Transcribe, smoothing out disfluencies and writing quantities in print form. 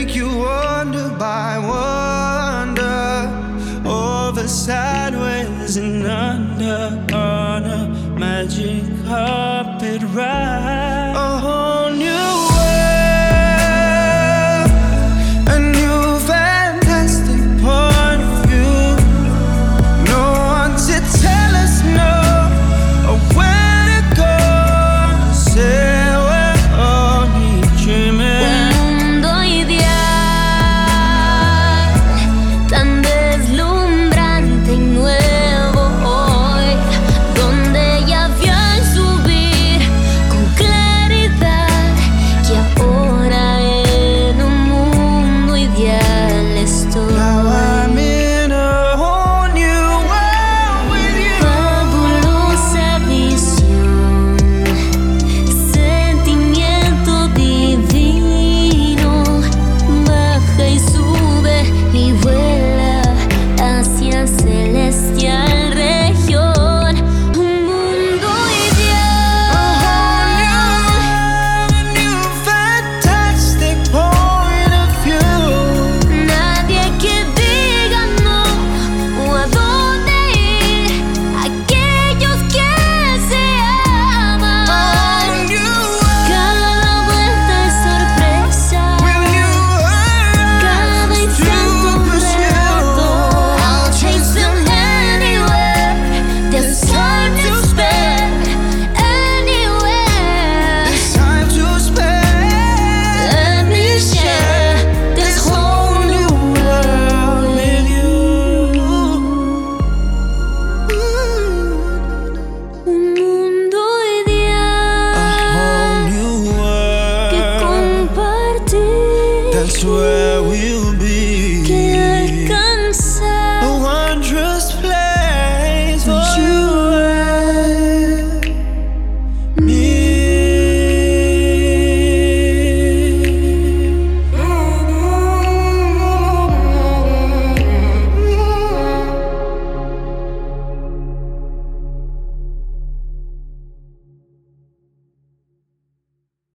make you wonder by wonder, over sideways and under, on a magic carpet ride. A whole new world, a new fantastic point of view. No one to tell us no, or where to go. Say we're only dreaming. Un mundo ideal, tan deslumbrante y nuevo hoy, donde ya vio al subir con claridad que ahora en un mundo ideal estoy. Now I'm in a whole new world with you. Fabulosa visión, sentimiento divino, baja y sube y vuela hacia celestial región. Un mundo A whole new ideal, world, a new fantastic point of view. nadie que diga no o a dónde ir, aquellos que se aman. A new world Cada vuelta es sorpresa, with new cada horizons instante to un reto. I'll pursue. chase them anywhere, there's time to spare. Anywhere, It's time to spend. let me share this whole new world with you. Un mundo A ideal whole new que world. compartir. That's where we'll